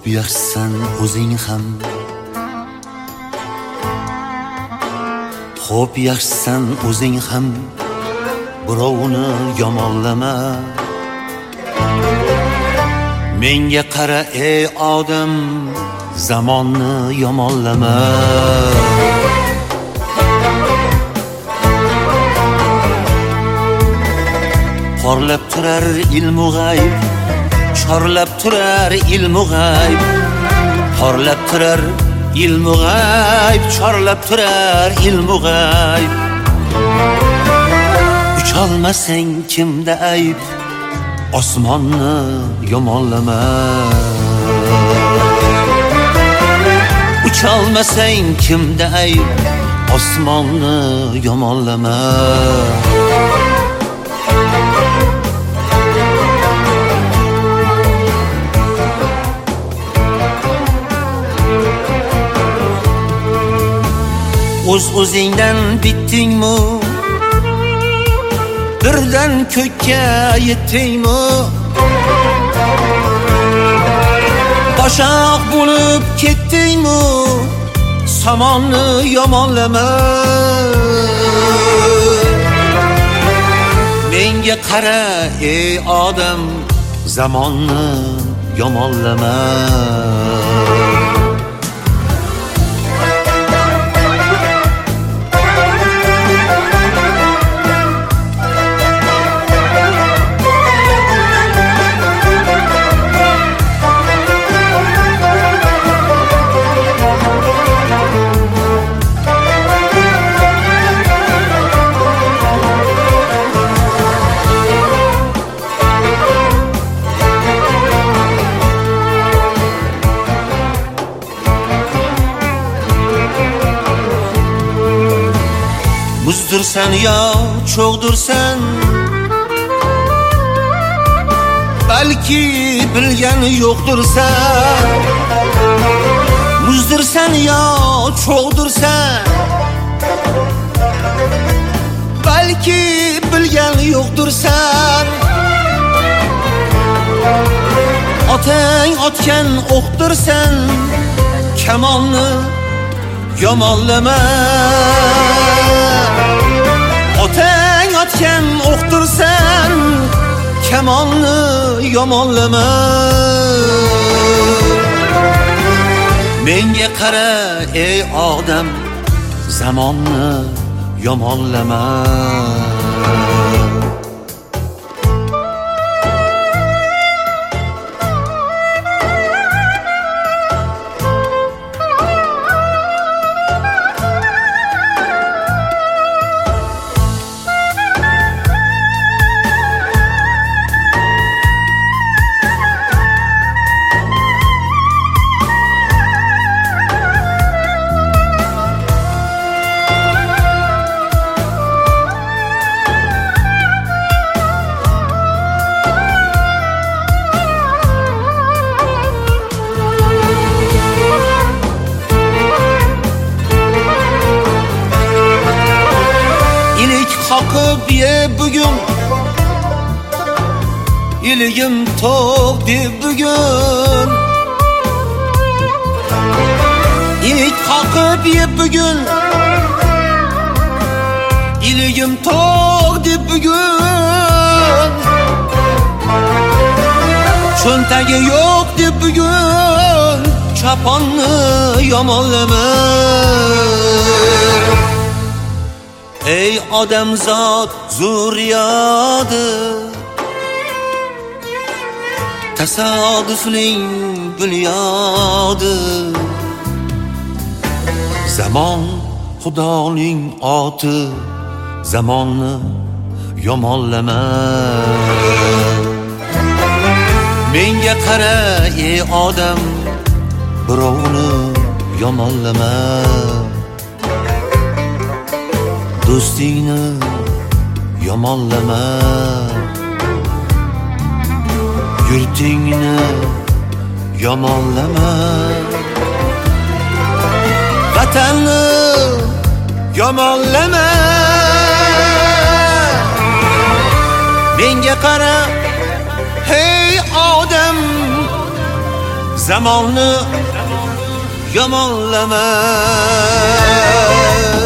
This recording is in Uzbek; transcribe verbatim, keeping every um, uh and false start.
yaxshisan o'zing ham, xo'p yaxshisan o'zing ham, birovni yomonlama. Menga qara ey odam, zamonni yomonlama. Porlab turar ilmu g'ayb, chorlab turar ilmu g'ayb. Porlab turar ilmu g'ayb, chorlab turar ilmu g'ayb. Ucholmasang kimda ayb, osmonni yomonlama. Ucholmasang kimda ayb, osmonni yomonlama. O'z o'zingdan bitdingmi? Birdan ko'kka yetdingmi? Boshaq bo'lib ketdingmi? Samonni yomonlama. Menga qara ey odam, zamonni yomonlama. Muzdursan yo cho'g'dursan, balki bilgani yo'qdirsan. Muzdursan yo cho'g'dursan, balki bilgani yo'qdirsan. Otang otgan o'qdirsan, kamonni yomonlama. Otang otgan o'qdirsan, kamonni yomonlama. Menga qara ey odam, zamonni yomonlama. Qoqib ye bugun, iligim to'q deb bugun. Ilik qoqib ye bugun, iligim to'q deb bugun. Cho'ntagi yo'q deb bugun, choponni yomonlama. Ey odamzod zurriyodi, tasodifning bunyodi. Zamon Xudoning oti, zamonni yomonlama. Menga qara ey odam, birovni yomonlama. Do'stingni yomonlama. Yurtingni yomonlama. Vatanni yomonlama. Menga qara hey odam, zamonni yomonlama.